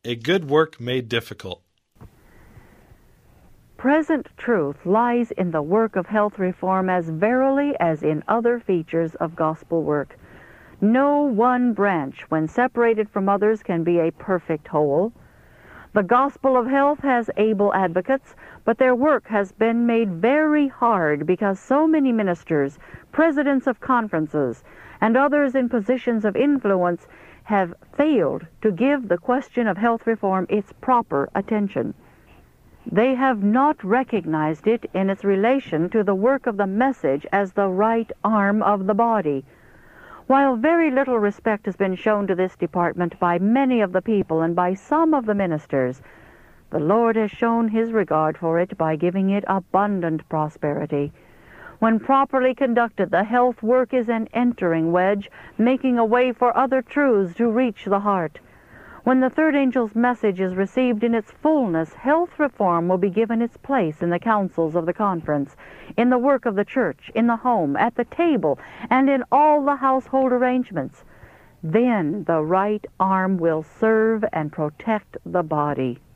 A good work made difficult. Present truth lies in the work of health reform as verily as in other features of gospel work. No one branch, when separated from others, can be a perfect whole. The gospel of health has able advocates, but their work has been made very hard because so many ministers, presidents of conferences, and others in positions of influence have failed to give the question of health reform its proper attention. They have not recognized it in its relation to the work of the message as the right arm of the body. While very little respect has been shown to this department by many of the people and by some of the ministers, the Lord has shown his regard for it by giving it abundant prosperity. When properly conducted, the health work is an entering wedge, making a way for other truths to reach the heart. When the third angel's message is received in its fullness, health reform will be given its place in the councils of the conference, in the work of the church, in the home, at the table, and in all the household arrangements. Then the right arm will serve and protect the body.